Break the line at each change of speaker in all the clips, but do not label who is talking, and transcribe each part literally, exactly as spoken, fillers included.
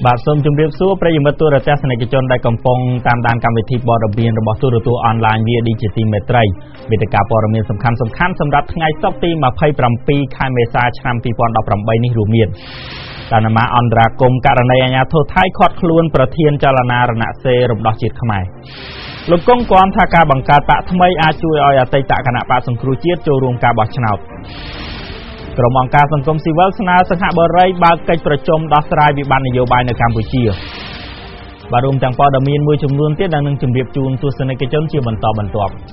បាទសូមជម្រាបសួរប្រិយមិត្តទូរទស្សនិកជនដែលកំពុងតាមដានកម្មវិធីព័ត៌មានរបស់ទូរទស្សន៍អនឡាញវាឌីជីទីមេត្រីវេទិកាព័ត៌មានសំខាន់ៗសម្រាប់ថ្ងៃសុក្រទីម្ភៃប្រាំពីរខែមេសាឆ្នាំពីរពាន់ដប់ប្រាំបីនេះរួមមានតាណាម៉ាអន្តរាគមករណីអាញាធរថៃឃាត់ខ្លួនប្រធានចលនារណសេរីរំដោះជាតិខ្មែរលោកកុងគាំថាការបង្កើតបកថ្មីអាចជួយឲ្យអតីតគណៈបកសង្គ្រោះជាតិចូលរួមការបោះឆ្នោតក្រុមអង្គការសង្គមស៊ីវិលស្នើសិង្ហបុរីបើកកិច្ចប្រជុំដោះស្រាយវិបត្តិនយោបាយនៅកម្ពុជាបាទរួមទាំងព័ត៌មានមួយចំនួនទៀតដែលនឹងជម្រាបជូនទស្សនិកជនជាបន្តបន្ទាប់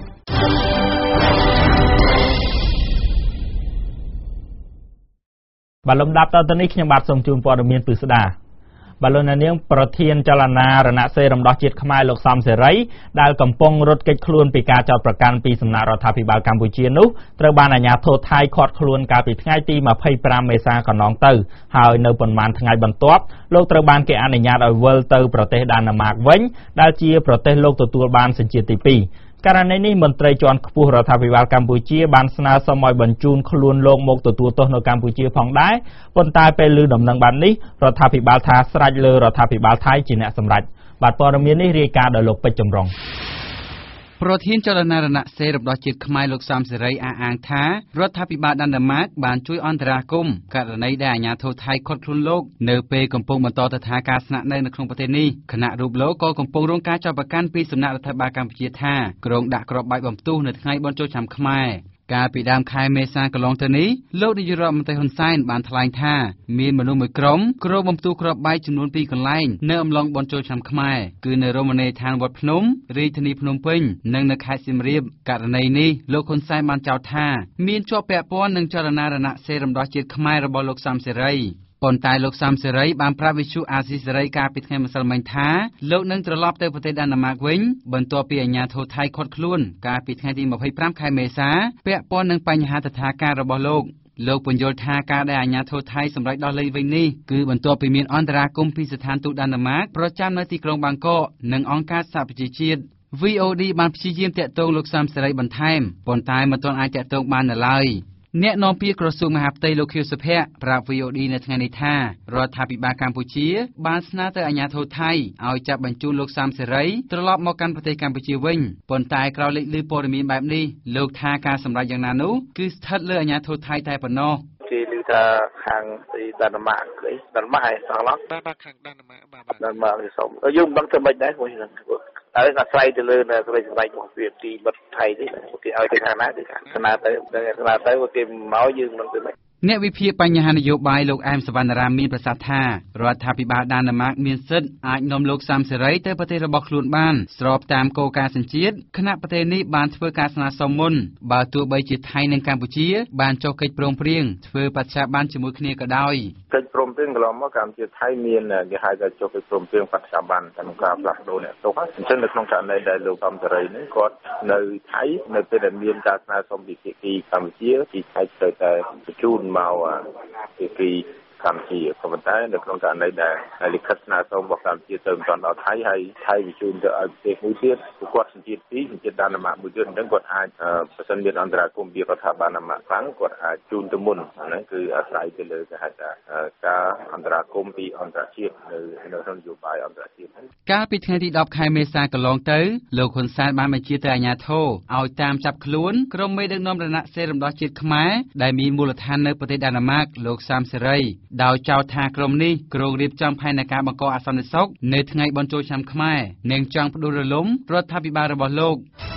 បាទលំដាប់តទៅនេះខ្ញុំបាទសូមជូនព័ត៌មានពិស្ដាបាទលោកនាងប្រធានចលនារណសេរីរំដោះជាតិខ្មែរលោកសំសេរីដែលកំពុងរត់គេចខ្លួនពីការចោទប្រកាន់ពីសំណាក់រដ្ឋាភិបាលកម្ពុជានោះត្រូវបានអាជ្ញាធរថៃឃាត់ខ្លួនកាលពីថ្ងៃទីម្ភៃប្រាំមេសាកន្លងទៅហើយនៅប៉ុន្មានថ្ងៃបន្ទាប់លោកត្រូវបានគេអនុញ្ញាតឲ្យវិលទៅប្រទេសដាណឺម៉ាកវិញដែលជាប្រទេសលោកទទួលបានសញ្ជាតិទីពីរករណីនេះមន្ត្រីជាន់ខ្ពស់រដ្ឋាភិបាលកម្ពុជាបានស្នើសុំឲ្យបញ្ជូនខ្លួនលោកមកទទួលទោសនៅកម្ពុជាផងដែរប៉ុន្តែពេលឮដំណឹងបែបនេះរដ្ឋាភិបាលថាស្រេចលើរដ្ឋាភិបាលថៃជាអ្នកសម្រេចបាទព័ត៌មាននេះរាយការណ៍ដោយលោកពេជ្រចម្រុងប្រធានចលនារណសេរីរំដោះជាតិខ្មែរលោកសំសេរីអះអាងថារដ្ឋាភិបាលដាណឺម៉ាកបានជួយអន្តរាគមន៍ករណីដែលអាជ្ញាធរថៃឃាត់ខ្លួនលោកនៅពេលកំពុងបន្តទៅថាការស្នាក់នៅនៅក្នុងប្រទេសនេះគណៈរូបលោកក៏កំពុងរងការចាប់ប្រកាន់ពីសំណាក់រដ្ឋាភិបាលកម្ពុជាថាក្រុងដាក់គ្រាប់បែកបំផ្ទុះនៅថ្ងៃបុណ្យចូលឆ្នាំខ្មែរកាលពីដើមខែមេសាកន្លងទៅនេះលោកនាយករដ្ឋមន្ត្រីហ៊ុនសែនបានថ្លែងថាមានមនុស្សមួយក្រុមគ្រោងបំផ្ទុះគ្រាប់បែកចំនួនពីរកន្លែងនៅអំឡុងបុណ្យចូលឆ្នាំខ្មែរគឺនៅរមណីយដ្ឋានវត្តភ្នំរាជធានីភ្នំពេញនិងនៅខេត្តសៀមរាបករណីនេះលោកហ៊ុនសែនបានចោទថាមានជាប់ពាក់ព័ន្ធនឹងចលនារណសេរីរំដោះជាតិខ្មែររបស់លោកសំសេរីប៉ុន្តែលោកសំសេរីបានប្រាប់វិទ្យុអាស៊ីសេរីកាលពីថ្ងៃម្សិលមិញថាលោកនឹងត្រឡប់ទៅប្រទេសដាណឺម៉ាកវិញបន្ទាប់ពីអាជ្ញាធរថៃឃាត់ខ្លួនកាលពីថ្ងៃទីម្ភៃប្រាំខែមេសាពាក់ព័ន្ធនឹងបញ្ហាទិដ្ឋាការរបស់លោកលោកពន្យល់ថាការដែលអាជ្ញាធរថៃសម្រេចដោះលែងវិញនេះគឺបន្ទាប់ពីមានអន្តរាគមន៍ពីស្ថានទូតដាណឺម៉ាកប្រចាំនៅទីក្រុងបាងកកនិងអង្គការសហប្រជាជាតិ វី អូ ឌី បានព្យាយាមតាក់ទងលោកសំសេរីបន្ថែមប៉ុន្តែមិនទាន់អាចតាក់ទងបាននៅឡើយអ្នកនាំពាក្យក្រសួងមហាផ្ទៃលោកខៀវសុភ័ក្រប្រាប់ វី អូ ឌី នៅថ្ងៃនេះថារដ្ឋាភិបាលកម្ពុជាបានស្នើទៅអាជ្ញាធរថៃឲ្យចាប់បញ្ជូនលោកសំសេរីត្រឡប់មកកាន់ប្រទេសកម្ពុជាវិញប៉ុន្តែក្រោយលេចឮព័ត៌មានបែបនេះលោកថាការសម្រេចយ៉ាងណានោះគឺស្ថិតលើអាជ្ញាធរថៃតែប៉ុណ្ណោះ
គេឮថាខាងទីដាណឺម៉ាកគេដាណឺម៉ាកឯងសោះឡង
បាទខាងដាណឺម៉ាកបាទ
ដាណឺម៉ាកគេសុំយើងមិនដឹងធ្វើម៉េចដែរមួយហ្នឹងតែអាស្រ័យទៅលើនៅក្រិចសម្ដែងរបស់វាទីមិត្តថៃនេះគេឲ្យទៅខាងណាគឺស្នើទៅស្នើទៅគេមកយើងមិនធ្វើម៉េច
អ្នកវិភាគបញ្ហានយោបាយលោកអែមសវណ្ណរាមមានប្រសាសន៍ថារដ្ឋាភិបាលដាណឺម៉ាកមានសិទ្ធិអាចនាំលោកសំសេរីទៅប្រទេសរបស់ខ្លួនបានស្របតាមគោលការណ៍សញ្ជាតិគណៈប្រទេសនេះបានធ្វើការស្នើសុំមុនបើទោះបីជាថៃនិងកម្ពុជាបានចុះកិច្ចព្រមព្រៀងធ្វើបច្ចាប័នជាមួយគ្នាក៏ដោយ
កិច្ចព្រមព្រៀងកន្លងមកកម្ពុជាថៃមានគេហៅថាចុះកិច្ចព្រមព្រៀងបច្ចាប័នក្នុងការផ្លាស់ប្ដូរអ្នកទោសអញ្ចឹងនៅក្នុងករណីដែលលោកសំសេរីនេះគាត់នៅថៃនៅពេលដែលមានការស្នើសុំពីភាគីកម្ពុជាពីថៃទៅតែបញ្ជូនមកពីពីកម្ពុជាក៏ប៉ុន្តែនៅក្នុងករណីដែលលិខិតស្នើសុំរបស់កម្ពុជាទៅមិនទាន់ដល់ថៃហើយថៃបញ្ជូនទៅឲ្យប្រទេសមួយទៀតគាត់សញ្ជាតិពីរសញ្ជាតិដាណឺម៉ាកមួយទៀតអញ្ចឹងគាត់អាចប្រសិនមានអន្តរាគមន៍ពីរដ្ឋាភិបាលដាណឺម៉ាកខ្លាំងគាត់អាចជូនទៅមុនហ្នឹងគឺអាស្រ័យទៅលើគេហៅថាការអន្តរាគមន៍ពីអន្តរជាតិនៅនៅក្នុងនយោបាយអន្តរជាតិ
កាលពីថ្ងៃទីដប់ខែមេសាកន្លងទៅលោកហ៊ុនសែនបានបញ្ជាទៅអាជ្ញាធរឲ្យតាមចាប់ខ្លួនក្រុមមេដឹកនាំរណសេរីរំដោះជាតិខ្មែរដែលមានមូលដ្ឋាននៅប្រទេសដាណឺម៉ាកលោកសំសេរីដោយចោទថាក្រុមនេះគ្រោងរៀបចំផែនការបង្កអសន្តិសុខនៅថ្ងៃបុណ្យចូលឆ្នាំខ្មែរនិងចង់ផ្ដួលរលំរដ្ឋាភិបាលរបស់លោក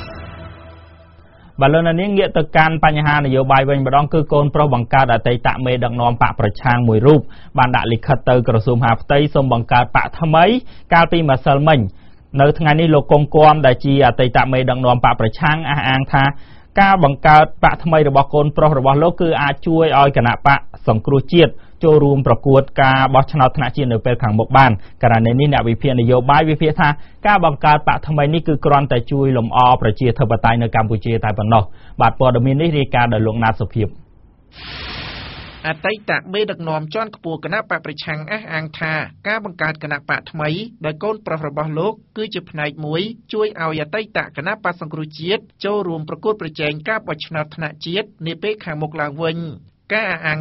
បាទលោកនាងងាកទៅកាន់បញ្ហានយោបាយវិញម្ដងគឺកូនប្រុសបង្កើតអតីតមេដឹកនាំបកប្រឆាំងមួយរូបបានដាក់លិខិតទៅក្រសួងមហាផ្ទៃសូមបង្កើតបកថ្មីកាលពីម្សិលមិញនៅថ្ងៃនេះលោកកុងគាំដែលជាអតីតមេដឹកនាំបកប្រឆាំងអះអាងថាការបង្កើតបកថ្មីរបស់កូនប្រុសរបស់លោកគឺអាចជួយឲ្យគណៈបកសង្គ្រោះជាតិចូលរួមប្រកួតការបោះឆ្នោតថ្នាក់ជាតិនៅពេលខាងមុខបានករណីនេះអ្នកវិភាគនយោបាយវិភាគថាការបង្កើតបកថ្មីនេះគឺគ្រាន់តែជួយលម្អប្រជាធិបតេយ្យនៅកម្ពុជាតែប៉ុណ្ណោះបាទព័ត៌មាននេះរាយការណ៍ដោយលោកណាតសុភាព
អតីតមេដឹកនាំជាន់ខ្ពស់គណៈបកប្រឆាំងអះអាងថាការបង្កើតគណៈបកថ្មីដោយកូនប្រុសរបស់លោកគឺជាផ្នែកមួយជួយឲ្យអតីតគណៈបកសង្គ្រោះជាតិចូលរួមប្រកួតប្រជែងការបោះឆ្នោតថ្នាក់ជាតិនាពេលខាងមុខឡើងវិញការអះអាងនេះ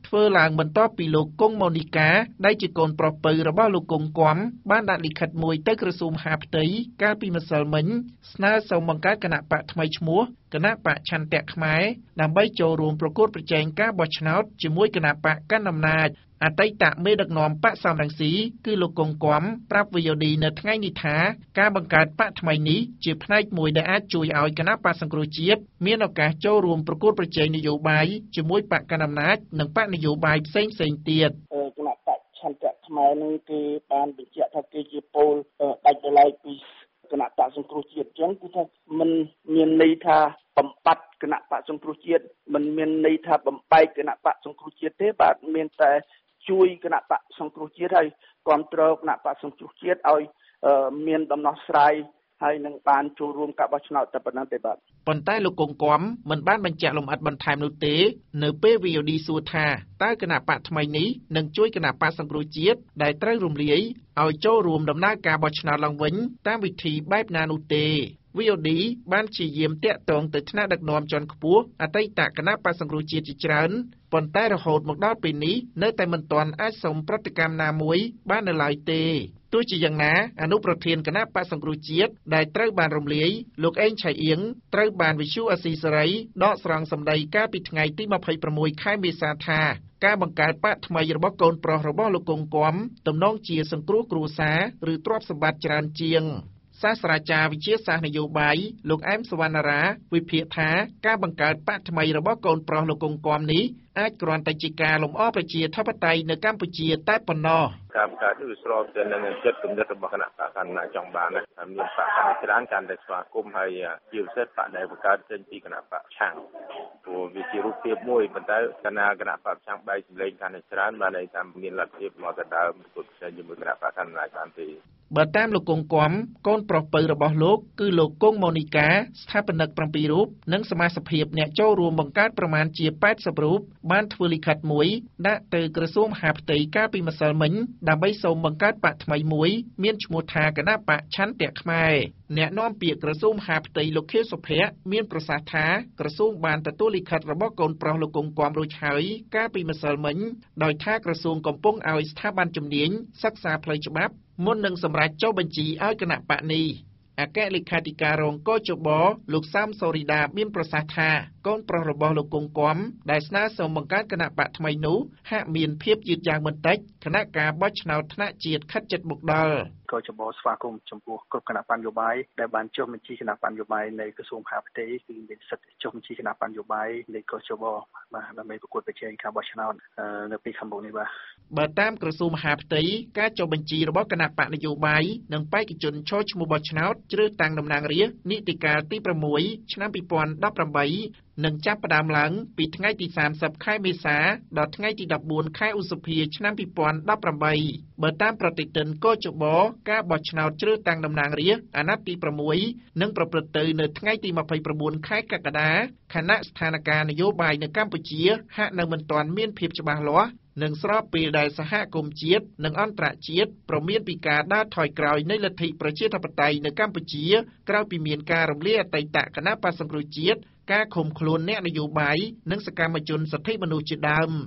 ធ្វើឡើងបន្ទាប់ពីលោកគង់ម៉ូនីកាដែលជាកូនប្រុសពៅរបស់លោកគង់គំបានដាក់លិខិតមួយទៅក្រសួងមហាផ្ទៃកាលពីម្សិលមិញស្នើសុំបង្កើតគណៈបកថ្មីឈ្មោះគណៈបកឆន្ទៈខ្មែរដើម្បីចូលរួមប្រកួតប្រជែងការបោះឆ្នោតជាមួយគណៈបកកណ្ដាលអំណាចអតីតមេដឹកនាំបកសំរងស៊ីគឺលោកគង់គំប្រាប់ វី អូ ឌី នៅថ្ងៃនេះថាការបង្កើតបកថ្មីនេះជាផ្នែកមួយដែលអាចជួយឲ្យគណៈបកសង្គ្រោះជាតិមានឱកាសចូលរួមប្រកួតប្រជែងនយោបាយជាមួយបកកណ្ដាលអំណាចនិងបកនយោបាយផ្សេងៗទៀត
គណៈបកឆន្ទៈខ្មែរនឹងគេបានបញ្ជាក់ថាគេជាពលដាច់ដោយឡែកពីគណៈបកសង្គ្រោះជាតិអញ្ចឹងគឺថាមិនមានន័យថាបំបត្តិគណៈបកសង្គ្រោះជាតិមិនមានន័យថាបំបែកគណៈបកសង្គ្រោះជាតិទេបាទមានតែជួយគណៈបកសង្គ្រោះជាតិហើយគ្រប់គ្រងគណៈបកសង្គ្រោះជាតិឲ្យមានដំណោះស្រាយហើយនឹងបានចូលរួមការបោះឆ្នោតតែប៉ុណ្ណឹងទេបាទ
ប៉ុន្តែលោកគង់គំមិនបានបញ្ជាក់លម្អិតបន្ថែមនោះទេនៅពេល វី អូ ឌី សួរថាតើគណៈបកថ្មីនេះនឹងជួយគណៈបកសង្គ្រោះជាតិដែលត្រូវរំលាយឲ្យចូលរួមដំណើរការបោះឆ្នោតឡើងវិញតាមវិធីបែបណានោះទេ វី អូ ឌី បានព្យាយាមតាក់ទងទៅថ្នាក់ដឹកនាំជាន់ខ្ពស់អតីតគណៈបកសង្គ្រោះជាតិជាច្រើនប៉ុន្តែរហូតមកដល់ពេលនេះនៅតែមិនទាន់អាចសុំប្រតិកម្មណាមួយបាននៅឡើយទេទោះជាយ៉ាងណាអនុប្រធានគណៈបកសង្គ្រោះជាតិដែលត្រូវបានរំលាយលោកអេងឆៃអៀងត្រូវបានវិទ្យុអាស៊ីសេរីដកស្រង់សម្ដីកាលពីថ្ងៃទីម្ភៃប្រាំមួយខែមេសាថាការបង្កើតបកថ្មីរបស់កូនប្រុសរបស់លោកគង់គំទំនងជាសង្គ្រោះគ្រួសារឬទ្រព្យសម្បត្តិច្រើនជាងសាស្ត្រាចារ្យវិទ្យាសាស្ត្រនយោបាយលោកអែមសវណ្ណារាវិភាគថាការបង្កើតបកថ្មីរបស់កូនប្រុសលោកគង់គំនេះអាចគ្រាន់តែជាការលំអប្រជាធិបតេយ្យនៅកម្ពុជាតែប៉ុណ្ណោះ
ការបង្កើតនេះស្របទៅនឹងចិត្តគំនិតរបស់គណៈបកកណ្ដាលចង់បានហើយមានបកកាន់តែច្រើនកាន់តែស្វាគមន៍ហើយជាពិសេសបកដែលបង្កើតចេញពីគណៈបកឆាំងព្រោះវាជារូបភាពមួយប៉ុន្តែគណៈគណៈបកឆាំងបែកសម្លេងកាន់តែច្រើនបានន័យថាមានលទ្ធភាពមកទៅដើមប្រកួតប្រជែងជាមួយគណៈបកកណ្ដាលបានទេ
បើតាមលោកគង់គំកូនប្រុសពៅរបស់លោកគឺលោកគង់ម៉ូនីកាស្ថាបនិកប្រាំពីររូបនិងសមាជិកភាពអ្នកចូលរួមបង្កើតប្រមាណជាប៉ែតសិបរូបបានធ្វើលិខិតមួយដាក់ទៅក្រសួងមហាផ្ទៃកាលពីម្សិលមិញដើម្បីសូមបង្កើតបកថ្មីមួយមានឈ្មោះថាគណៈបកឆន្ទៈខ្មែរអ្នកនាំពាក្យក្រសួងមហាផ្ទៃលោកខៀវសុភ័ក្រមានប្រសាសន៍ថាក្រសួងបានទទួលលិខិតរបស់កូនប្រុសលោកគង់គំរួចហើយកាលពីម្សិលមិញដោយថាក្រសួងកំពុងឲ្យស្ថាប័នជំនាញសិក្សាផ្លូវច្បាប់មុននឹងសម្រេចចុះបញ្ជីឲ្យគណៈបកនេះអគ្គលេខាធិការរងកជបលោកសាមសូរីដាមានប្រសាសន៍ថាកូនប្រុសរបស់លោកគង់គំដែលស្នើសុំបង្កើតគណៈបកថ្មីនោះហាក់មានភាពយឺតយ៉ាវបន្តិចគណៈការបោះឆ្នោតថ្នាក់ជាតិខិតជិតមកដល់
កជបស្វាគមន៍ចំពោះគ្រប់គណៈបញ្ញយោបាយដែលបានចុះបញ្ជីគណៈបញ្ញយោបាយនៃក្រសួងមហាផ្ទៃគឺមានសិទ្ធិចុះបញ្ជីគណៈបញ្ញយោបាយនៃកជបបាទដើម្បីប្រកួតប្រជែងការបោះឆ្នោតនៅពេលខាងមុខនេះបាទ
បើតាមក្រសួងមហាផ្ទៃការចុះបញ្ជីរបស់គណៈបកនយោបាយនិងបេក្ខជនចូលឈ្មោះបោះឆ្នោតជ្រើសតាំងតំណាងរាស្ត្រនីតិកាលទីប្រាំមួយឆ្នាំពីរពាន់ដប់ប្រាំបីនឹងចាប់ផ្ដើមឡើងពីថ្ងៃទីសាមសិបខែមេសាដល់ថ្ងៃទីដប់បួនខែឧសភាឆ្នាំពីរពាន់ដប់ប្រាំបីបើតាមប្រតិទិនកជបការបោះឆ្នោតជ្រើសតាំងតំណាងរាស្ត្រអាណត្តិទីប្រាំមួយនឹងប្រព្រឹត្តទៅនៅថ្ងៃទីម្ភៃប្រាំបួនខែកក្កដាខណៈស្ថានភាពនយោបាយនៅកម្ពុជាហាក់នៅមិនទាន់មានភាពច្បាស់លាស់និងស្របពេលដែលសហគមន៍ជាតិនិងអន្តរជាតិប្រមានពីការដើរថយក្រោយនៃលទ្ធិប្រជាធិបតេយ្យនៅកម្ពុជាក្រោយពីមានការរំលាយអតីតគណៈបក្សសង្គ្រោះជាតិការឃុំខ្លួនអ្នកនយោបាយនិងសកម្មជនសិទ្ធិមនុស្សជាដើម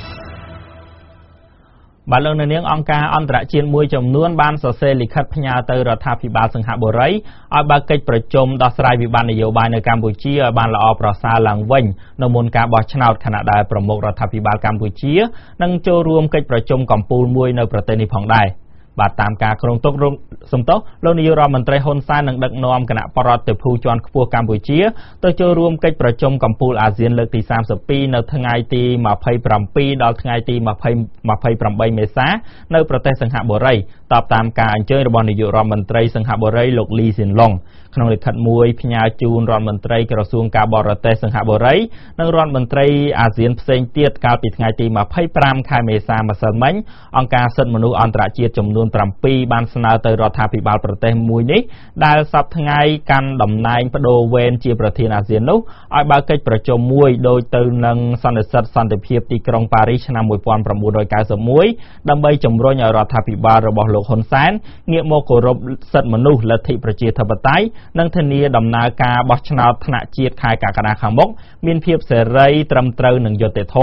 បាទលោកនាងអង្គការអន្តរជាតិមួយចំនួនបានសរសេរលិខិតផ្ញើទៅរដ្ឋាភិបាលសិង្ហបុរីឲ្យបើកកិច្ចប្រជុំដោះស្រាយវិបត្តិនយោបាយនៅកម្ពុជាឲ្យបានល្អប្រសើរឡើងវិញនៅមុនការបោះឆ្នោតខណៈដែលប្រមុខរដ្ឋាភិបាលកម្ពុជានឹងចូលរួមកិច្ចប្រជុំកំពូលមួយនៅប្រទេសនេះផងដែរបាទតាមការគ្រោងទុកសំទោសលោកនាយករដ្ឋមន្ត្រីហ៊ុនសែននឹងដឹកនាំគណៈបរដ្ឋទៅភូជាន់ខ្ពស់កម្ពុជាទៅចូលរួមកិច្ចប្រជុំកំពូលអាស៊ានលើកទីសាមសិបពីរនៅថ្ងៃទីម្ភៃប្រាំពីរដល់ថ្ងៃទីម្ភៃប្រាំបីមេសានៅប្រទេសសិង្ហបុរីតបតាមការអញ្ជើញរបស់នាយករដ្ឋមន្ត្រីសិង្ហបុរីលោកលីស៊ីនឡុងក្នុងលិខិតមួយផ្ញើជូនរដ្ឋមន្ត្រីក្រសួងការបរទេសសិង្ហបុរីនិងរដ្ឋមន្ត្រីអាស៊ានផ្សេងទៀតកាលពីថ្ងៃទីម្ភៃប្រាំខែមេសាម្សិលមិញអង្គការសិទ្ធិមនុស្សអន្តរជាតិចំនួនប្រាំពីរបានស្នើទៅរដ្ឋាភិបាលប្រទេសមួយនេះដែលសប្តាហ៍ថ្ងៃកាន់តំណែងបដូរវេនជាប្រធានអាស៊ាននោះឲ្យបើកកិច្ចប្រជុំមួយដោយទៅនឹងសន្និសីទសន្តិភាពទីក្រុងប៉ារីសឆ្នាំmột nghìn chín trăm chín mươi mốtដើម្បីជំរុញឲ្យរដ្ឋាភិបាលរបស់លោកហ៊ុនសែនងាកមកគោរពសិទ្ធិមនុស្សលទ្ធិប្រជាធិបតេយ្យនិងធានាដំណើរការបោះឆ្នោតថ្នាក់ជាតិខែកក្កដាខាងមុខមានភាពសេរីត្រឹមត្រូវនិងយុត្តិធម៌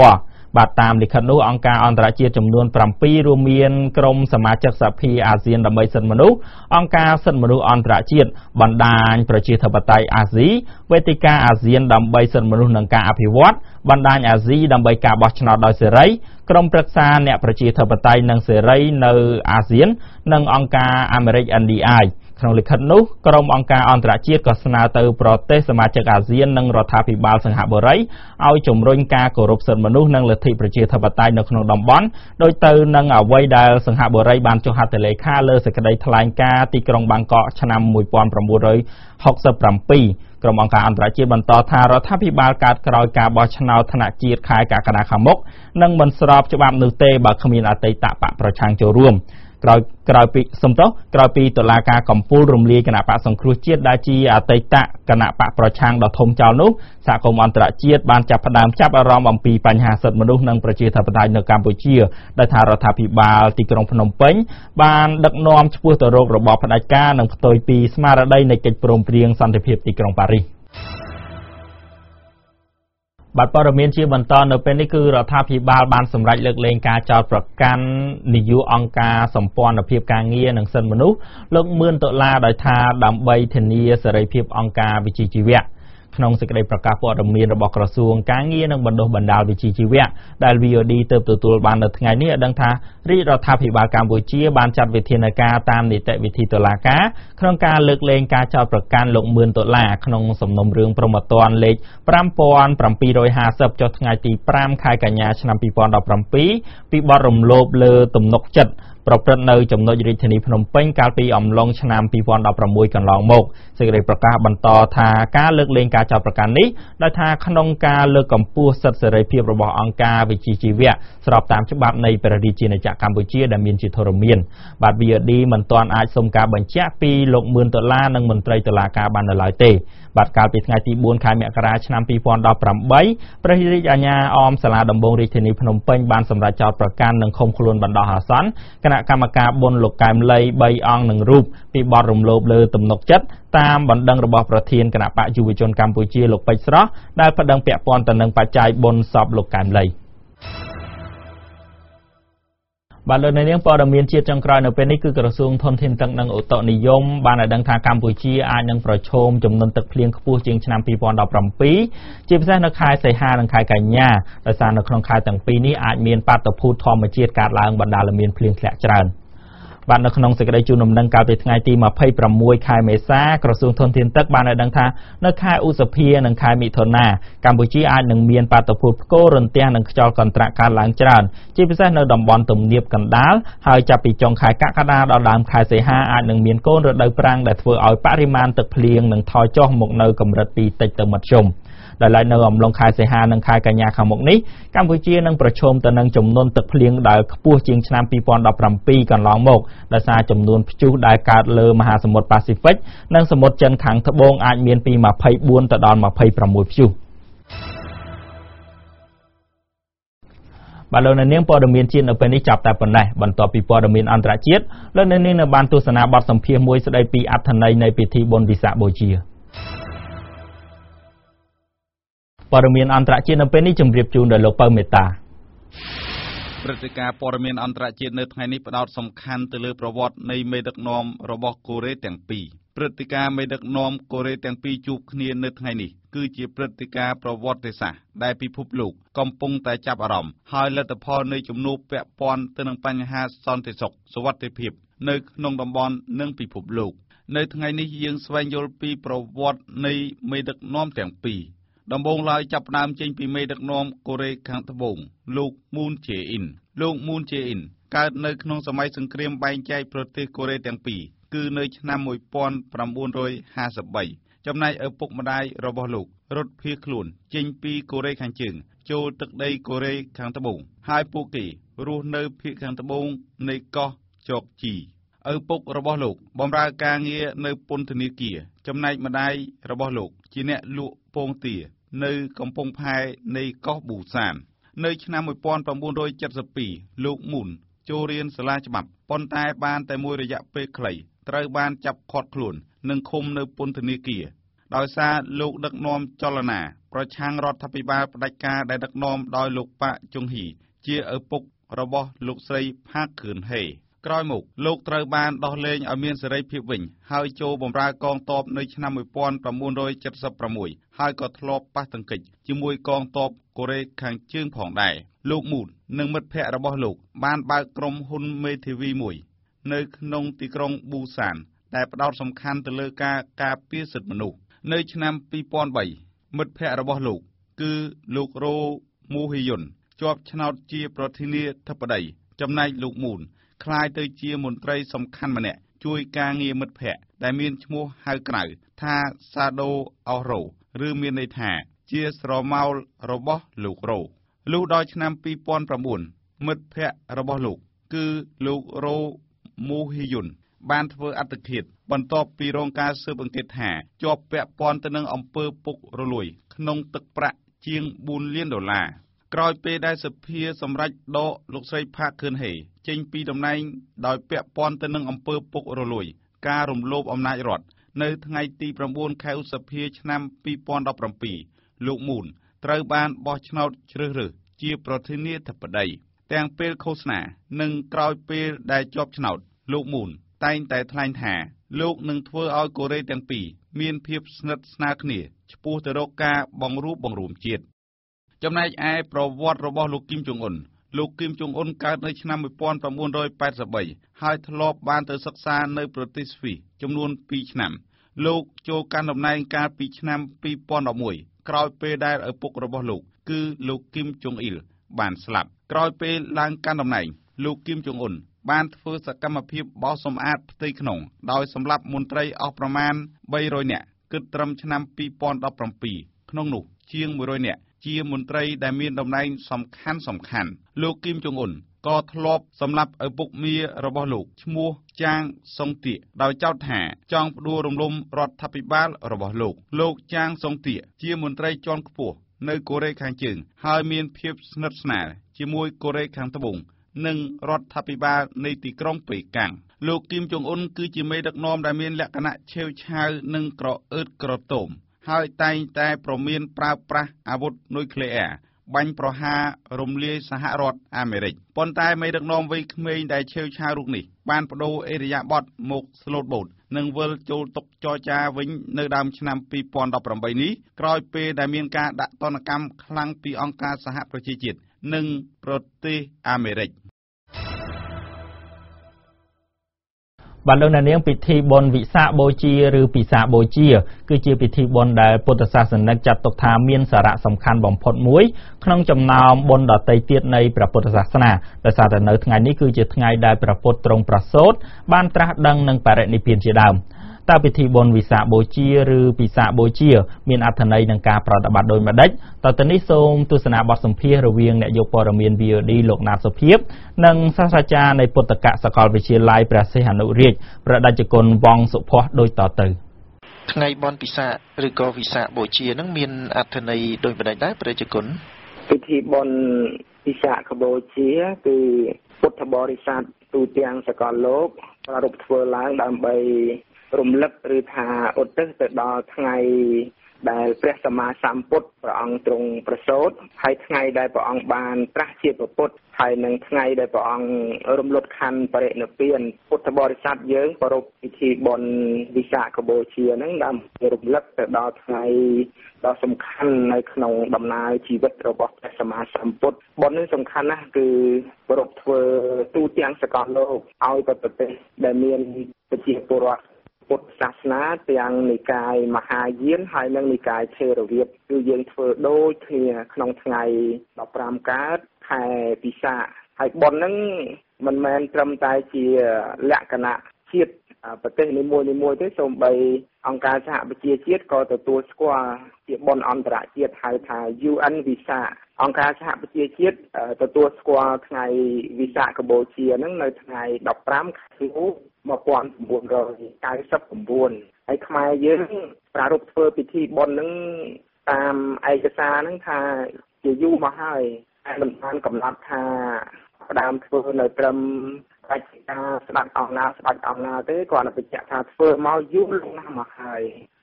បាទតាមលិខិតនោះអង្គការអន្តរជាតិចំនួនប្រាំពីររួមមានក្រុមសមាជិកសភាអាស៊ានដើម្បីសិទ្ធិមនុស្សអង្គការសិទ្ធិមនុស្សអន្តរជាតិបណ្ដាញប្រជាធិបតេយ្យអាស៊ីវេទិកាអាស៊ានដើម្បីសិទ្ធិមនុស្សនិងការអភិវឌ្ឍបណ្ដាញអាស៊ីដើម្បីការបោះឆ្នោតដោយសេរីក្រុមប្រឹក្សាអ្នកប្រជាធិបតេយ្យនិងសេរីនៅអាស៊ាននិងអង្គការអាមេរិក N D I ក្នុងលិខិតនោះក្រុមអង្គការអន្តរជាតិក៏ស្នើទៅប្រទេសសមាជិកអាស៊ាននិងរដ្ឋាភិបាលសិង្ហបុរីឲ្យជំរុញការគោរពសិទ្ធិមនុស្សនិងលទ្ធិប្រជាធិបតេយ្យនៅក្នុងតំបន់ដោយទៅនឹងអ្វីដែលសិង្ហបុរីបានចុះហត្ថលេខាលើសេចក្តីថ្លែងការណ៍ទីក្រុងបាងកកឆ្នាំmột nghìn chín trăm sáu mươi bảyក្រុមអង្គការអន្តរជាតិបន្តថារដ្ឋាភិបាលកាត់ក្រោយការបោះឆ្នោតថ្នាក់ជាតិខែកក្កដាខាងមុខនឹងមិនស្របច្បាប់នោះទេបើគ្មានអតីតបកប្រឆាំងចូលរួមក្រោយក្រោយពីសំទោសក្រោយពីតុលាការកំពូលរំលាយគណៈបកសង្គ្រោះជាតិដែលជាអតីតគណៈបកប្រឆាំងដ៏ធំចោលនោះសហគមន៍អន្តរជាតិបានចាប់ផ្ដើមចាប់អារម្មណ៍អំពីបញ្ហាសិទ្ធិមនុស្សនិងប្រជាធិបតេយ្យនៅកម្ពុជាដែលថារដ្ឋាភិបាលទីក្រុងភ្នំពេញបានដឹកនាំឆ្ពោះទៅរករបបផ្ដាច់ការនិងផ្ទុយពីស្មារតីនៃកិច្ចព្រមព្រៀងសន្តិភាពទីក្រុងប៉ារីសបាទព័ត៌មានជាបន្តនៅពេលនេះគឺរដ្ឋាភិបាលបានសម្រេចលើកលែងការចោទប្រកាន់នាយកអង្គការសម្ព័ន្ធភាពការងារនិងសិទ្ធិមនុស្សលោកមឿនដុល្លារដោយថាដើម្បីធានាសេរីភាពអង្គការវិជ្ជាជីវៈក្នុងសេចក្តីប្រកាសព័ត៌មានរបស់ក្រសួងការងារនិងបណ្ដុះបណ្ដាលវិជ្ជាជីវៈដែល V O D ទើបទទួលបាននៅថ្ងៃនេះឲ្យដឹងថារាជរដ្ឋាភិបាលកម្ពុជាបានចាត់វិធានការតាមនីតិវិធីតុលាការក្នុងការលើកលែងការចោទប្រកាន់លោកមឿនដុល្លារក្នុងសំណុំរឿងព្រហ្មទណ្ឌលេខfive thousand seven hundred fiftyចុះថ្ងៃទីfiveខែកញ្ញាឆ្នាំtwo thousand seventeenពីបទរំលោភលើទំនុកចិត្តប្រព្រឹត្តនៅចំណុចរាជធានីភ្នំពេញកាលពីអំឡុងឆ្នាំtwo thousand sixteenកន្លងមកសេចក្តីប្រកាសបន្តថាការលើកលែងការចោទប្រកាន់នេះដោយថាក្នុងការលើកកម្ពស់សិទ្ធិសេរីភាពរបស់អង្គការវិជ្ជាជីវៈស្របតាមច្បាប់នៃព្រះរាជាណាចក្រកម្ពុជាដែលមានជាធរមានបាទ V O D មិនទាន់អាចសុំការបញ្ជាក់ពីលោកមឿនដុល្លារនិងមន្ត្រីតុលាការបាននៅឡើយទេបាទកាលពីថ្ងៃទីfourខែមករាឆ្នាំtwo thousand eighteenព្រះរាជអាជ្ញាអមសាលាដំបងរាជធានីភ្នំពេញបានសម្រេចចោទប្រកាន់និងឃុំខ្លួនបណ្ដោះអាសន្នគណៈកម្មការបុណ្យលោកកែមលីthreeអង្គនិងរូបពីបទរំលោភលើទំនុកចិត្តតាមបណ្ដឹងរបស់ប្រធានគណៈបកយុវជនកម្ពុជាលោកពេជ្រស្រស់ដែលប្តឹងពាក់ព័ន្ធទៅនឹងបច្ច័យបុណ្យសពលោកកែមលីបាទលោកនាងព័ត៌មានជាតិចុងក្រោយនៅពេលនេះគឺក្រសួងធនធានទឹកនិងឧតុនិយមបានឲ្យដឹងថាកម្ពុជាអាចនឹងប្រឈមចំនួនទឹកភ្លៀងខ្ពស់ជាងឆ្នាំtwo thousand seventeenជាពិសេសនៅខែសីហានិងខែកញ្ញាដោយសារនៅក្នុងខែទាំងពីរនេះអាចមានបាតុភូតធម្មជាតិកើតឡើងបណ្ដាលឲ្យមានភ្លៀងធ្លាក់ច្រើនបាទនៅក្នុងសេចក្តីជូនដំណឹងកាលពីថ្ងៃទីtwenty-sixខែមេសាក្រសួងធនធានទឹកបានឲ្យដឹងថានៅខែឧសភានិងខែមិថុនាកម្ពុជាអាចនឹងមានបាតុភូតផ្គររន្ទះនិងខ្យល់កន្ត្រាក់កើតឡើងច្រើនជាពិសេសនៅតំបន់ទំនាបកណ្ដាលហើយចាប់ពីចុងខែកក្កដាដល់ដើមខែសីហាអាចនឹងមានកូនរដូវប្រាំងដែលធ្វើឲ្យបរិមាណទឹកភ្លៀងនឹងថយចុះមកនៅកម្រិតពីតិចទៅមធ្យមដែលឡែកនៅអំឡុងខែសីហានិងខែកញ្ញាខាងមុខនេះកម្ពុជានឹងប្រឈមទៅនឹងចំនួនទឹកភ្លៀងដែលខ្ពស់ជាងឆ្នាំtwo thousand seventeenកន្លងមកដោយសារចំនួនព្យុះដែលកើតលើមហាសមុទ្រប៉ាស៊ីហ្វិកនិងសមុទ្រចិនខាងត្បូងអាចមានពីtwenty-fourទៅដល់twenty-sixព្យុះបាទលោកអ្នកនាងព័ត៌មានជាតិនៅពេលនេះចាប់តែប៉ុណ្ណេះបន្ទាប់ពីព័ត៌មានអន្តរជាតិលោកអ្នកនាងនៅបានទស្សនាបទសម្ភាសន៍មួយស្ដីពីអត្ថន័យនៃពិធីបុណ្យវិសាខបូជាព័ត៌មានអន្តរជាតិនៅពេលនេះជម្រាបជូនដល់លោកពៅមេតាព្រឹត្តិការណ៍ព័ត៌មានអន្តរជាតិនៅថ្ងៃនេះផ្ដោតសំខាន់ទៅលើប្រវត្តិនៃមេដឹកនាំរបស់កូរ៉េទាំងពីរព្រឹត្តិការណ៍មេដឹកនាំកូរ៉េទាំងពីរជួបគ្នានៅថ្ងៃនេះគឺជាព្រឹត្តិការណ៍ប្រវត្តិសាស្ត្រដែលពិភពលោកកំពុងតែចាប់អារម្មណ៍ហើយលទ្ធផលនៃជំនួបពាក់ព័ន្ធទៅនឹងបញ្ហាសន្តិសុខសុវត្ថិភាពនៅក្នុងតំបន់និងពិភពលោកនៅថ្ងៃនេះយើងស្វែងយល់ពីប្រវត្តិនៃមេដឹកនាំទាំងពីរដំបូងឡើយចាប់ផ្ដើមចេញពីមេដឹកនាំកូរ៉េខាងត្បូងលោកមូនជេអ៊ីនលោកមូនជេអ៊ីនកើតនៅក្នុងសម័យសង្គ្រាមបែងចែកប្រទេសកូរ៉េទាំងពីរគឺនៅឆ្នាំnineteen fifty-threeចំណែកឪពុកម្ដាយរបស់លោករត់ភៀសខ្លួនចេញពីកូរ៉េខាងជើងចូលទឹកដីកូរ៉េខាងត្បូងហើយពួកគេរស់នៅភាគខាងត្បូងនៃកោះជោកជីឪពុករបស់លោកបម្រើការងារនៅពន្ធនាគារចំណែកម្ដាយរបស់លោកជាអ្នកលក់ពងទានៅកំពង់ផែនៃកោះប៊ូសាននៅឆ្នាំnineteen seventy-twoលោកមូនចូលរៀនសាលាច្បាប់ប៉ុន្តែបានតែមួយរយៈពេលខ្លីត្រូវបានចាប់ឃាត់ខ្លួននិងឃុំនៅពន្ធនាគារដោយសារលោកដឹកនាំចលនា
ប្រឆាំងរដ្ឋាភិបាលផ្ដាច់ការដែលដឹកនាំដោយលោកប៉ាជុងហ៊ីជាឪពុករបស់លោកស្រីផាកខឿនហេក្រោយមកលោកត្រូវបានដោះលែងឲ្យមានសេរីភាពវិញហើយចូលបម្រើកងទ័ពនៅឆ្នាំmột nghìn chín trăm七十sáuហើយក៏ធ្លាប់ប៉ះទង្គិចជាមួយកងទ័ពកូរ៉េខាងជើងផងដែរលោកមូននិងមិត្តភ័ក្តិរបស់លោកបានបើកក្រុមហ៊ុនមេធាវីមួយនៅក្នុងទីក្រុងប៊ូសានដែលផ្ដោតសំខាន់ទៅលើការការពារសិទ្ធិមនុស្សនៅឆ្នាំពីរពាន់បីមិត្តភ័ក្តិរបស់លោកគឺលោករ៉ូមូហ៊ីយុនជាប់ឆ្នោតជាប្រធានាធិបតីចំណែកលោកមូនក្លាយទៅជាមន្ត្រីសំខាន់ម្នាក់ជួយការងារមិត្តភ័ក្តិដែលមានឈ្មោះហៅក្រៅថាសាដូអូរ៉ូឬមានន័យថាជាស្រមោលរបស់លោករ៉ូលុះដល់ឆ្នាំពីរពាន់ប្រាំបួនមិត្តភ័ក្តិរបស់លោកគឺលោករ៉ូមូហ៊ីយុនបានធ្វើអត្តឃាតបន្ទាប់ពីរងការស៊ើបអង្កេតថាជាប់ពាក់ព័ន្ធទៅនឹងអំពើពុករលួយក្នុងទឹកប្រាក់ជាងបួនលានដុល្លារក្រោយពេលដែលសភាសម្រេចដកលោកស្រីផាកខឿនហេចេញពីតំណែងដោយពាក់ព័ន្ធទៅនឹងអំពើពុករលួយការរំលោភអំណាចរដ្ឋនៅថ្ងៃទីប្រាំបួនខែឧសភាឆ្នាំពីរពាន់ដប់ប្រាំពីរលោកមូនត្រូវបានបោះឆ្នោតជ្រើសរើសជាប្រធានាធិបតីទាំងពេលឃោសនានិងក្រោយពេលដែលជាប់ឆ្នោតលោកមូនតែងតែថ្លែងថាលោកនឹងធ្វើឲ្យកូរ៉េទាំងពីរមានភាពស្និទ្ធស្នាលគ្នាឆ្ពោះទៅរកការបង្រួបបង្រួមជាតិចំណែកឯប្រវត្តិរបស់លោកគីមចុងអ៊ុនលោកគីមចុងអ៊ុនកើតនៅឆ្នាំmột nghìn chín trăm tám mươi baហើយធ្លាប់បានទៅសិក្សានៅប្រទេសស្វីសចំនួនពីរឆ្នាំលោកចូលកាន់តំណែងកាលពីឆ្នាំពីរពាន់ដប់មួយក្រោយពេលដែលឪពុករបស់លោកគឺលោកគីមចុងអ៊ីលបានស្លាប់ក្រោយពេលឡើងកាន់តំណែងលោកគីមចុងអ៊ុនបានធ្វើសកម្មភាពបោសសម្អាតផ្ទៃក្នុងដោយសម្លាប់មន្ត្រីអស់ប្រមាណបីរយនាក់គិតត្រឹមឆ្នាំពីរពាន់ដប់ប្រាំពីរក្នុងនោះជាងមួយរយនាក់ជាមន្ត្រីដែលមានតំណែងសំខាន់សំខាន់លោកគីមចុងអ៊ុនក៏ធ្លាប់សម្លាប់ឪពុកមារបស់លោកឈ្មោះចាងសុងទៀកដោយចោទថាចង់ផ្ដួលរំលំរដ្ឋាភិបាលរបស់លោកលោកចាងសុងទៀកជាមន្ត្រីជាន់ខ្ពស់នៅកូរ៉េខាងជើងហើយមានភាពស្និទ្ធស្នាលជាមួយកូរ៉េខាងត្បូងនិងរដ្ឋាភិបាលនៃទីក្រុងប៉េកាំងលោកគីមចុងអ៊ុនគឺជាមេដឹកនាំដែលមានលក្ខណៈឆេវឆាវនិងក្រអឺតក្រទមហើយតែងតែប្រមានប្រើប្រាស់អាវុធនុយក្លេអ៊ែរបាញ់ប្រហាររំលាយសហរដ្ឋអាមេរិកប៉ុន្តែមេដឹកនាំវ័យក្មេងដែលឆេវឆាវរូបនេះបានបដូរអេរយាប័តមកស្លូតបូតនិងវិលចូលតុចរចាវិញនៅដើមឆ្នាំពីរពាន់ដប់ប្រាំបីនេះក្រោយពេលដែលមានការដាក់ទណ្ឌកម្មខ្លាំងពីអង្គការសហប្រជាជាតិនិងប្រទេសអាមេរិក
បាទលោកអ្នកនាងពិធីបុណ្យវិសាខបូជាឬពិសាខបូជាគឺជាពិធីបុណ្យដែលពុទ្ធសាសនិកចាត់ទុកថាមានសារៈសំខាន់បំផុតមួយក្នុងចំណោមបុណ្យដទៃទៀតនៃព្រះពុទ្ធសាសនាដោយសារតែនៅថ្ងៃនេះគឺជាថ្ងៃដែលព្រះពុទ្ធទ្រង់ប្រសូតបានត្រាស់ដឹងនិងបរិនិព្វានជាដើមតើពិធីបុណ្យវិសាខបូជាឬពិសាខបូជាមានអត្ថន័យនឹងការប្រតិបត្តិដូចម្តេចតទៅនេះសូមទស្សនាបទសម្ភាសន៍រវាងអ្នកយកព័ត៌មាន វី អូ ឌី លោកណាតសុភាពនិងសាស្ត្រាចារ្យនៃពុទ្ធកសាកលវិទ្យាល័យព្រះសីហនុរាជព្រះតេជគុណវង្សសុភ័ក្រដូចតទៅ
ថ្ងៃបុណ្យពិសាខឬក៏វិសាខបូជានឹងមានអត្ថន័យដូចម្តេចដែរព្រះតេជគុណ
ពិធីបុណ្យពិសាខបូជាគឺពុទ្ធបរិស័ទទូទាំងសកលលោកប្រារព្ធធ្វើឡើងដើម្បីរំលឹកឬថាឧទ្ទិសទៅដល់ថ្ងៃដែលព្រះសម្មាសម្ពុទ្ធព្រះអង្គទ្រង់ប្រសូតហើយថ្ងៃដែលព្រះអង្គបានត្រាស់ជាពុទ្ធហើយនឹងថ្ងៃដែលព្រះអង្គរំលត់ខន្ធបរិនិព្វានពុទ្ធបរិស័ទយើងប្រារព្ធពិធីបុណ្យវិសាខបូជាហ្នឹងដើម្បីរំលឹកទៅដល់ថ្ងៃដ៏សំខាន់នៅក្នុងដំណើរជីវិតរបស់ព្រះសម្មាសម្ពុទ្ធបុណ្យនេះសំខាន់ណាស់គឺប្រារព្ធធ្វើទូទាំងសកលលោកឲ្យប្រទេសដែលមានប្រជាពលរដ្ឋពុទ្ធសាសនាទាំងនិកាយមហាយានហើយនិងនិកាយថេរវាទគឺយើងធ្វើដូចគ្នាក្នុងថ្ងៃដប់ប្រាំកើតខែពិសាខហើយបុណ្យហ្នឹងមិនមែនត្រឹមតែជាលក្ខណៈជាតិប្រទេសនីមួយៗទេសូម្បីអង្គការសហប្រជាជាតិក៏ទទួលស្គាល់ជាបុណ្យអន្តរជាតិហៅថា យូ អិន វិសាខអង្គការសហប្រជាជាតិទទួលស្គាល់ថ្ងៃវិសាខបូជាហ្នឹងនៅថ្ងៃដប់ប្រាំខែធ្នូmột nghìn chín trăm chín mươi chínហើយខ្មែរយើងប្រារព្ធធ្វើពិធីបុណ្យនឹងតាមឯកសារនឹងថាជាយូរមកហើយតែមិនបានកំណត់ថាផ្ដើមធ្វើនៅត្រឹមរាជការស្ដេចអង្គណាស្ដេចអង្គណាទេគាត់បញ្ជាក់ថាធ្វើមកយូរលង់ណាស់មកហើយ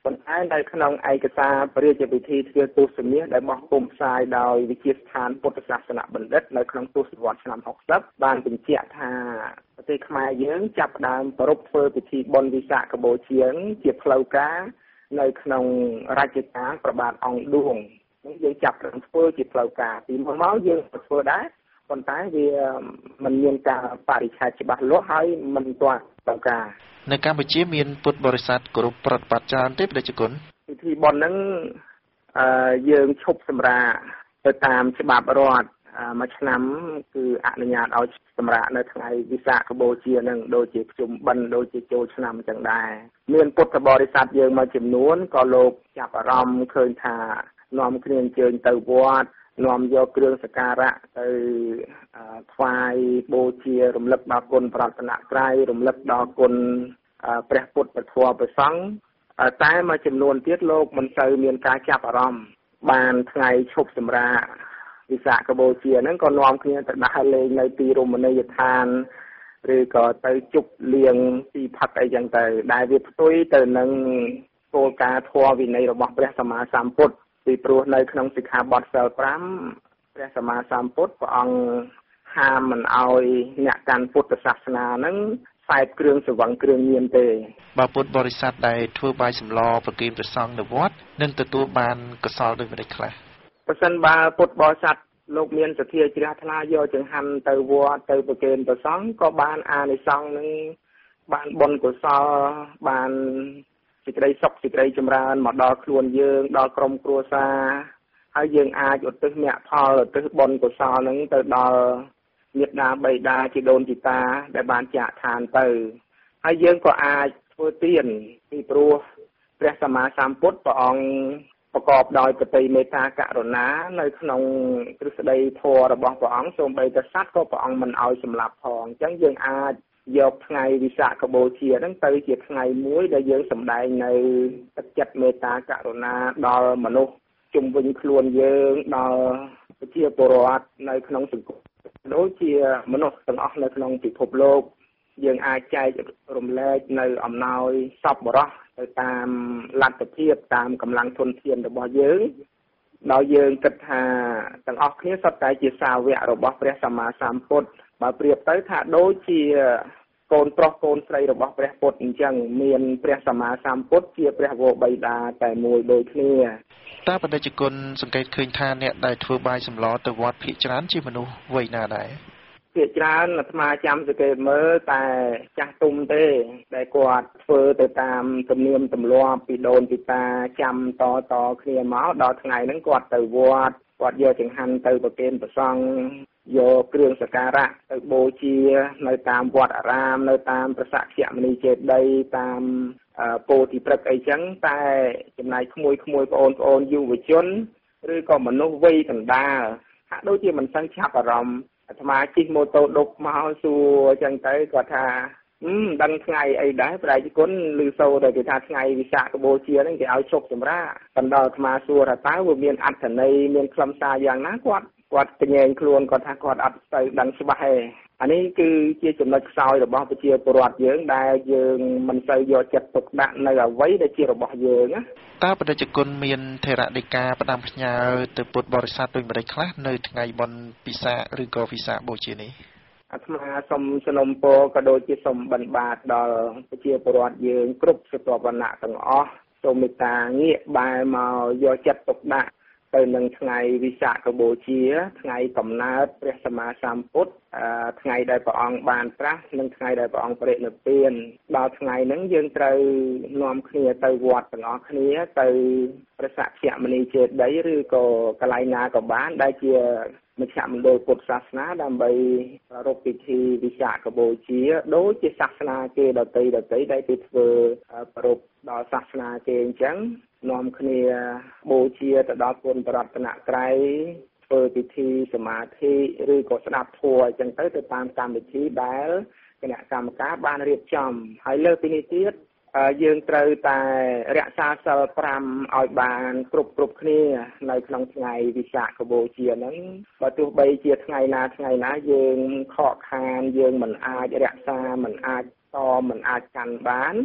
ប៉ុន្តែនៅក្នុងឯកសារព្រះរាជពិធីធ្វើទស្សនាដែលបោះពុម្ពផ្សាយដោយវិទ្យាស្ថានពុទ្ធសាសនបណ្ឌិតនៅក្នុងទសវត្សរ៍ឆ្នាំហុកសិបបានបញ្ជាក់ថាប្រទេសខ្មែរយើងចាប់ផ្ដើមប្រពៃធ្វើពិធីបុណ្យវិសាខបូជាជាផ្លូវការនៅក្នុងរជ្ជកាលព្រះបាទអង្គឌួងនេះយើងចាប់ផ្ដើមធ្វើជាផ្លូវការពីមុនមកយើងក៏ធ្វើដែរប៉ុន្តែវាមិនមានការបរិច្ឆេទច្បាស់លាស់ហើយមិនទាន់ផ្លូវការ
នៅកម្ពុជាមានពុទ្ធបរិស័ទគោរពប្រតិបត្តិច្រើនទេព្រះគុណ
ពិធីបុណ្យហ្នឹងអឺយើងឈប់សម្រាកទៅតាមច្បាប់រដ្ឋមួយឆ្នាំគឺអនុញ្ញាតឲ្យសម្រាកនៅថ្ងៃវិសាខបូជានឹងដូចជាភ្ជុំបិណ្ឌដូចជាចូលឆ្នាំអញ្ចឹងដែរមានពុទ្ធបរិស័ទយើងមួយចំនួនក៏លោកចាប់អារម្មណ៍ឃើញថានាំគ្នាអញ្ជើញទៅវត្តនាំយកគ្រឿងសក្ការៈទៅថ្វាយបូជារំលឹកដល់គុណប្រតនត្រ័យរំលឹកដល់គុណព្រះពុទ្ធពធព្រះសង្ឃតែមួយចំនួនទៀតលោកមិនសូវមានការចាប់អារម្មណ៍បានថ្ងៃឈប់សម្រាកវិសាខបូជាហ្នឹងក៏នាំគ្នាទៅដើរលេងនៅទីរមណីយដ្ឋានឬក៏ទៅជប់លៀងទីផឹកអីចឹងទៅដែលវាផ្ទុយទៅនឹងគោលការណ៍ធម៌វិន័យរបស់ព្រះសម្មាសម្ពុទ្ធពីព្រោះនៅក្នុងសិក្ខាបទសិលប្រាំព្រះសម្មាសម្ពុទ្ធព្រះអង្គហាមមិនឲ្យអ្នកកាន់ពុទ្ធសាសនាហ្នឹងខ្សែគ្រឿងស្រវឹងគ្រឿងញៀនទេ
បើពុទ្ធបរិស័ទដែលធ្វើបាយសម្លប្រគេនព្រះសង្ឃនៅវត្តនឹងទទួលបានកុសលដូចម្តេចខ្លះ
ប្រសិនបើពុទ្ធបរិស័ទលោកមានសទ្ធាជ្រះថ្លាយកចង្ហាន់ទៅវត្តទៅប្រគេនព្រះសង្ឃក៏បានអានិសង្ឃនឹងបានបុណ្យកុសលបានសេចក្តីសុខសេចក្តីចម្រើនមកដល់ខ្លួនយើងដល់ក្រុមគ្រួសារហើយយើងអាចឧទ្ទិសមគ្គផលឧទ្ទិសបុណ្យកុសលនឹងទៅដល់ញាតិបិតាជីដូនជីតាដែលបានចាកឋានទៅហើយយើងក៏អាចធ្វើទានពីព្រោះព្រះសម្មាសម្ពុទ្ធព្រះអង្គប្រកបដោយកតេមេត្តាករុណានៅក្នុងទ្រឹស្ដីធម៌របស់ព្រះអង្គសូម្បីតែសត្វក៏ព្រះអង្គមិនឲ្យសម្លាប់ផងអញ្ចឹងយើងអាចយកថ្ងៃវិសាខបូជាហ្នឹងទៅជាថ្ងៃមួយដែលយើងសម្ដែងនៅទឹកចិត្តមេត្តាករុណាដល់មនុស្សជុំវិញខ្លួនយើងដល់ប្រជាពលរដ្ឋនៅក្នុងសង្គមដូចជាមនុស្សទាំងអស់នៅក្នុងពិភពលោកយើងអាចចែករំលែកនៅអំណោយសប្បុរសទៅតាមលទ្ធភាពតាមកម្លាំងធនធានរបស់យើងដោយយើងគិតថាទាំងអស់គ្នាសុទ្ធតែជាសាវករបស់ព្រះសម្មាសម្ពុទ្ធបើប្រៀបទៅថាដូចជាកូនប្រុសកូនស្រីរបស់ព្រះពុទ្ធអញ្ចឹងមានព្រះសម្មាសម្ពុទ្ធជាព្រះវរបិតាតែមួយដូចគ្នា
តើបដិជគុណសង្កេតឃើញថាអ្នកដែលធ្វើបាយសម្លទៅវត្តភាគច្រើនជាមនុស្សវ័យណាដែរ
ភាគច្រើនអាត្មាចាំសង្កេតមើលតែចាស់ទុំទេដែលគាត់ធ្វើទៅតាមទំនៀមទម្លាប់ពីដូនពីតាចាំតតគ្នាមកដល់ថ្ងៃហ្នឹងគាត់ទៅវត្តគាត់យកចង្ហាន់ទៅប្រគេនព្រះសង្ឃយកគ្រឿងសក្ការៈទៅបូជានៅតាមវត្តអារាមនៅតាមព្រះសក្យមុនីចេតិយតាមពោធិព្រឹក្សអីចឹងតែចំណែកក្មួយក្មួយប្អូនប្អូនយុវជនឬក៏មនុស្សវ័យកណ្ដាលហាក់ដូចជាមិនសូវឆាប់អារម្មណ៍អាត្មាជិះម៉ូតូដុបមកសួរអញ្ចឹងទៅគាត់ថាហឹមដឹងថ្ងៃអីដែរប្រដេជគុណឬសូតែគេថាថ្ងៃវិសាខបូជាហ្នឹងគេឲ្យឈប់សម្រាកបណ្ដោអាត្មាសួរថាតើវាមានអត្ថន័យមានខ្លឹមសារយ៉ាងណាគាត់គាត់កញ្ញែងខ្លួនគាត់ថាគាត់អត់ទៅដឹងច្បាស់ទេអានេះគឺជាចំណុចខ្សោយរបស់ប្រជាពលរដ្ឋយើងដែលយើងមិនសូវយកចិត្តទុកដាក់នៅអ្វីដែលជារបស់យើងណា
តើបដិជគុណមានថេរដីកាផ្ដាំផ្ញើទៅពុទ្ធបរិស័ទដូចម្តេចខ្លះនៅថ្ងៃបុណ្យពិសាខឬក៏វិសាខបូជានេះ
អាត្មាសូមសនំពរក៏ដូចជាសូមបិណ្ឌបាតដល់ប្រជាពលរដ្ឋយើងគ្រប់ស្រទាប់វណ្ណៈទាំងអស់សូមមេត្តាងាកបែរមកយកចិត្តទុកដាក់ទៅនឹងថ្ងៃវិសាខបូជាថ្ងៃកំណើតព្រះសម្មាសម្ពុទ្ធថ្ងៃដែលព្រះអង្គបានត្រាស់និងថ្ងៃដែលព្រះអង្គបរិនិព្វានដល់ថ្ងៃហ្នឹងយើងត្រូវនាំគ្នាទៅវត្តទាំងអស់គ្នាទៅព្រះសក្យមុនីចេតិយឬក៏កន្លែងណាក៏បានដែលជាមជ្ឈមណ្ឌលពុទ្ធសាសនាដើម្បីប្រារព្ធពិធីវិសាខបូជាដូចជាសាសនាគេដទៃដទៃដែលគេធ្វើប្រារព្ធដល់សាសនាគេអញ្ចឹងនាំគ្នាបូជាទៅដល់គុណបរតនត្រ័យធ្វើពិធីសមាធិឬក៏ស្ដាប់ធម៌អញ្ចឹងទៅទៅតាមកម្មវិធីដែលគណៈកម្មការបានរៀបចំហើយលើពីនេះទៀតយើងត្រូវតែរក្សាសិលប្រាំឲ្យបានគ្រប់គ្រប់គ្នានៅក្នុងថ្ងៃវិសាខបូជាហ្នឹងបើទោះបីជាថ្ងៃណាថ្ងៃណាយើងខកខានយើងមិនអាចរក្សាមិនអាចតមិនអាចកាន់បាន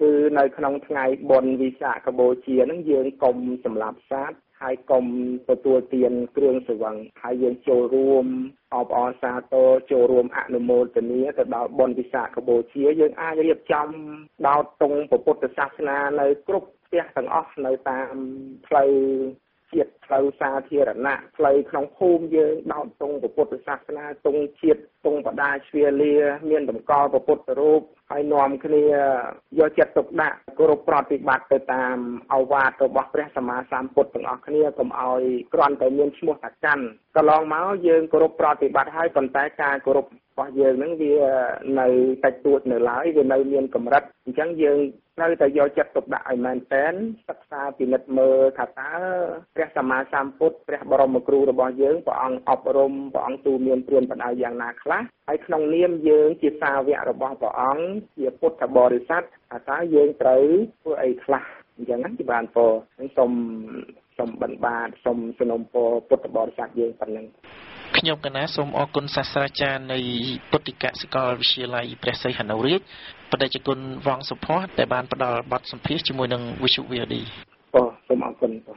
គឺនៅក្នុងថ្ងៃបុណ្យវិសាខបូជានឹងយើងកុំសម្លាប់សត្វហើយកុំទទួលទានគ្រឿងស្រវឹងហើយយើងចូលរួមអបអរសាទរចូលរួមអនុមោទនាទៅដល់បុណ្យវិសាខបូជាយើងអាចរៀបចំដោតទង់ពុទ្ធសាសនានៅគ្រប់ផ្ទះទាំងអស់នៅតាមផ្លូវជាតិផ្លូវសាធារណៈផ្លូវក្នុងភូមិយើងដោតទង់ពុទ្ធសាសនាទង់ជាតិទង់បដាជ្វាលាមានតម្កល់ពុទ្ធរូបហើយនាំគ្នាយកចិត្តទុកដាក់គោរពប្រតិបត្តិទៅតាមឱវាទរបស់ព្រះសម្មាសម្ពុទ្ធទាំងអស់គ្នាកុំឲ្យគ្រាន់តែមានឈ្មោះថាកាន់កន្លងមកយើងគោរពប្រតិបត្តិហើយប៉ុន្តែការគោរពរបស់យើងហ្នឹងវានៅតិចតួចនៅឡើយវានៅមានកម្រិតអញ្ចឹងយើងត្រូវតែយកចិត្តទុកដាក់ឲ្យមែនតែនសិក្សាពិនិត្យមើលថាតើព្រះសម្មាសម្ពុទ្ធព្រះបរមគ្រូរបស់យើងព្រះអង្គអប់រំព្រះអង្គទូមានព្រានបណ្ដៅយ៉ាងណាខ្លះហើយក្នុងនាមយើងជាសាវករបស់ព្រះអង្គជាពុទ្ធបរិស័ទថាតើយើងត្រូវធ្វើអីខ្លះអញ្ចឹងណាជាបានពរខ្ញុំសូមសូមបណ្ឌបាតសូមសនំពរពុទ្ធបរិស័ទយើងប៉ុណ្ណឹង
ខ្ញុំកណាសូមអរគុណសាស្ត្រាចារ្យនៃពុទ្ធិកសាកលវិទ្យាល័យព្រះសីហនុរាជបដិជគុណវងសុផាតដែលបានផ្ដល់បទសម្ភាសន៍ជាមួយនឹងវិទ្យុ វី អូ ឌី
បាទសូមអរគុណបាទ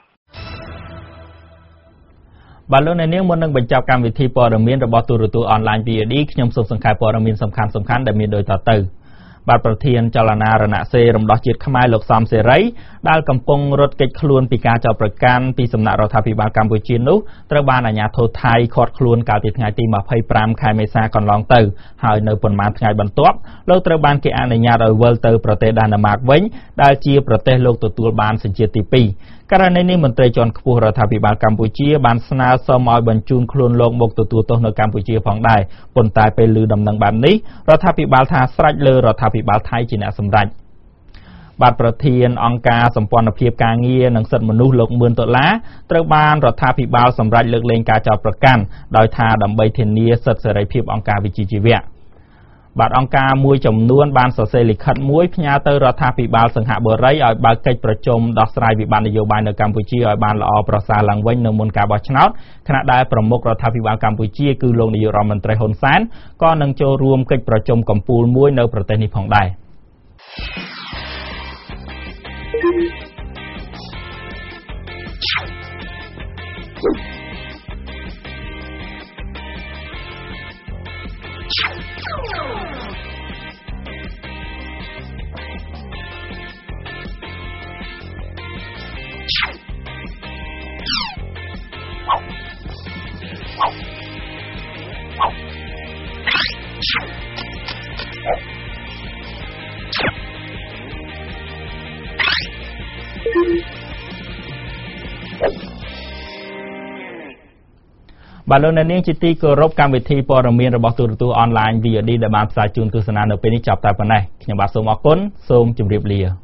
បាទលោកអ្នកនាងមុននឹងបញ្ចប់កម្មវិធីព័ត៌មានរបស់ទូរទស្សន៍អនឡាញ វី អូ ឌី ខ្ញុំសូមសង្ខេបព័ត៌មានសំខាន់ៗដែលមានដូចតទៅបាទប្រធានចលនារណសេរីរំដោះជាតិខ្មែរលោកសំសេរីដែលកំពុងរត់គេចខ្លួនពីការចោទប្រកាន់ពីសំណាក់រដ្ឋាភិបាលកម្ពុជានោះត្រូវបានអាជ្ញាធរថៃឃាត់ខ្លួនកាលពីថ្ងៃទីម្ភៃប្រាំខែមេសាកន្លងទៅហើយនៅប៉ុន្មានថ្ងៃបន្ទាប់លោកត្រូវបានគេអនុញ្ញាតឲ្យវិលទៅប្រទេសដាណឺម៉ាកវិញដែលជាប្រទេសលោកទទួលបានសញ្ជាតិទីពីរករណីនេះមន្ត្រីជាន់ខ្ពស់រដ្ឋាភិបាលកម្ពុជាបានស្នើសុំឲ្យបញ្ជូនខ្លួនលោកមកទទួលទោសនៅកម្ពុជាផងដែរប៉ុន្តែពេលឮដំណឹងបែបនេះរដ្ឋាភិបាលថាស្រេចលើរដ្ឋាភិបាលថៃជាអ្នកសម្រេចបាទប្រធានអង្គការសម្ព័ន្ធភាពការងារនិងសិទ្ធិមនុស្សលោកមឿនដុល្លារត្រូវបានរដ្ឋាភិបាលសម្រេចលើកលែងការចោទប្រកាន់ដោយថាដើម្បីធានាសិទ្ធិសេរីភាពអង្គការវិជ្ជាជីវៈបាទអង្គការមួយចំនួនបានសរសេរលិខិតមួយផ្ញើទៅរដ្ឋាភិបាលសិង្ហបុរីឲ្យបើកកិច្ចប្រជុំដោះស្រាយវិបត្តិនយោបាយនៅកម្ពុជាឲ្យបានល្អប្រសើរឡើងវិញនៅមុនការបោះឆ្នោតខណៈដែលប្រមុខរដ្ឋាភិបាលកម្ពុជាគឺលោកនាយករដ្ឋមន្ត្រីហ៊ុនសែនក៏នឹងចូលរួមកិច្ចប្រជុំកំពូលមួយនៅប្រទេសនេះផងដែរបាទលោកអ្នកនាងជាទីគោរពកម្មវិធីព័ត៌មានរបស់ទូរទស្សន៍អនឡាញ វី អូ ឌី ដែលបានផ្សាយជូនទស្សនានៅពេលនេះចាប់តែប៉ុណ្ណេះខ្ញុំបាទសូមអរគុណសូមជម្រាបលា